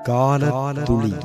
காலத்துளி.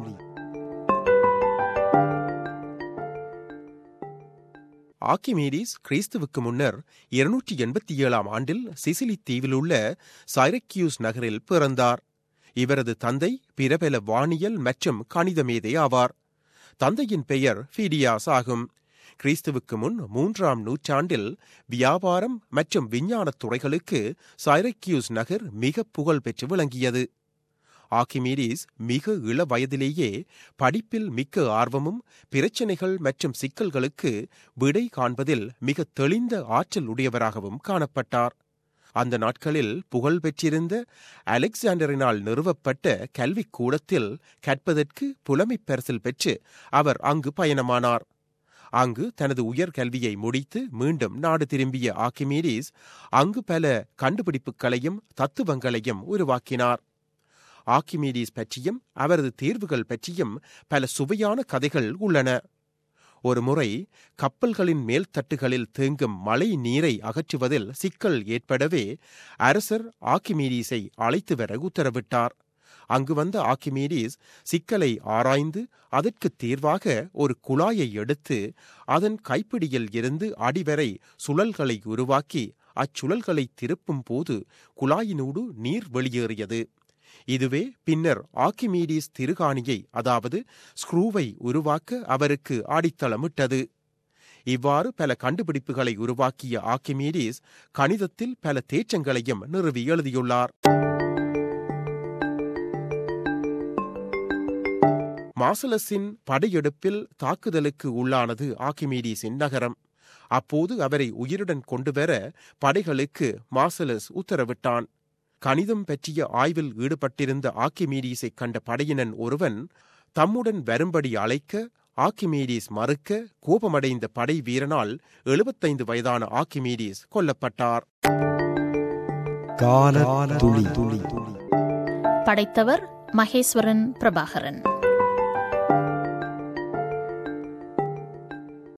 ஆர்க்கிமீடிஸ் கிறிஸ்துவுக்கு முன்னர் 287 ஆண்டில் சிசிலி தீவிலுள்ள சைரக்கியூஸ் நகரில் பிறந்தார். இவரது தந்தை பிரபல வானியல் மற்றும் கணித மேதை ஆவார். தந்தையின் பெயர் ஃபீடியாஸ் ஆகும். கிறிஸ்துவுக்கு முன் 3ஆம் நூற்றாண்டில் வியாபாரம் மற்றும் விஞ்ஞானத் துறைகளுக்கு சைரக்கியூஸ் நகர் மிக புகழ் பெற்று விளங்கியது. ஆர்க்கிமீடிஸ் மிக இள வயதிலேயே படிப்பில் மிக்க ஆர்வமும் பிரச்சினைகள் மற்றும் சிக்கல்களுக்கு விடை காண்பதில் மிக தெளிந்த ஆற்றல் உடையவராகவும் காணப்பட்டார். அந்த நாட்களில் புகழ் பெற்றிருந்த அலெக்சாண்டரினால் நிறுவப்பட்ட கல்விக் கூடத்தில் கற்பதற்கு புலமைப் பரிசில் பெற்று அவர் அங்கு பயணமானார். அங்கு தனது உயர்கல்வியை முடித்து மீண்டும் நாடு திரும்பிய ஆர்க்கிமீடிஸ் அங்கு பல கண்டுபிடிப்புகளையும் தத்துவங்களையும் உருவாக்கினார். ஆர்க்கிமீடிஸ் பற்றியும் அவரது தீர்வுகள் பற்றியும் பல சுவையான கதைகள் உள்ளன. ஒருமுறை கப்பல்களின் மேல் தட்டுகளில் தேங்கும் மழை நீரை அகற்றுவதில் சிக்கல் ஏற்படவே அரசர் ஆர்க்கிமீடிஸை அழைத்து வர உத்தரவிட்டார். அங்கு வந்த ஆர்க்கிமீடிஸ் சிக்கலை ஆராய்ந்து அதற்கு தீர்வாக ஒரு குழாயை எடுத்து அதன் கைப்பிடியில் இருந்து அடிவரை சுழல்களை உருவாக்கி அச்சுழல்களை திருப்பும் போது குழாயினூடு நீர் வெளியேறியது. இதுவே பின்னர் ஆர்க்கிமீடிஸ் திருகாணியை அதாவது ஸ்க்ரூவை உருவாக்க அவருக்கு அடித்தளமிட்டது. இவ்வாறு பல கண்டுபிடிப்புகளை உருவாக்கிய ஆர்க்கிமீடிஸ் கணிதத்தில் பல தேற்றங்களையும் நிறுவி எழுதியுள்ளார். மார்சலஸின் படையெடுப்பில் தாக்குதலுக்கு உள்ளானது ஆர்க்கிமீடிஸின் நகரம். அப்போது அவரை உயிருடன் கொண்டுவர படைகளுக்கு மார்சலஸ் உத்தரவிட்டான். கணிதம் பற்றிய ஆய்வில் ஈடுபட்டிருந்த ஆர்க்கிமீடிஸை கண்ட படையினன் ஒருவன் தம்முடன் வரும்படி அழைக்க ஆர்க்கிமீடிஸ் மறுக்க கோபமடைந்த படை வீரனால் 75 வயதான ஆர்க்கிமீடிஸ் கொல்லப்பட்டார். காலத்துளி. படைத்தவர் மகேஸ்வரன் பிரபாகரன்.